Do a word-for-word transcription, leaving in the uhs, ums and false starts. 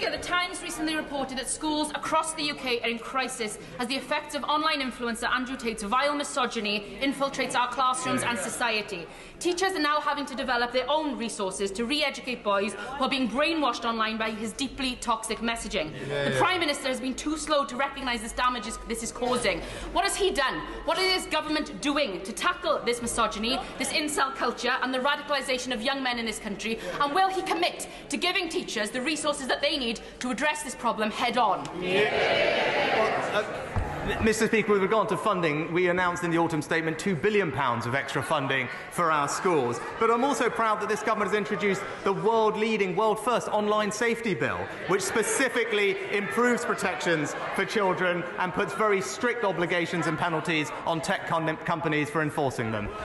Speaker, the Times recently reported that schools across the U K are in crisis as the effects of online influencer Andrew Tate's vile misogyny infiltrates our classrooms and society. Teachers are now having to develop their own resources to re-educate boys who are being brainwashed online by his deeply toxic messaging. Yeah, the yeah. Prime Minister has been too slow to recognise this damage this is causing. What has he done? What is his government doing to tackle this misogyny, this incel culture and the radicalisation of young men in this country? And will he commit to giving teachers the resources that they need to address this problem head-on? Yeah. Well, uh Mister Speaker, with regard to funding, we announced in the autumn statement two billion pounds of extra funding for our schools. But I'm also proud that this government has introduced the world-leading, world-first online safety bill, which specifically improves protections for children and puts very strict obligations and penalties on tech companies for enforcing them.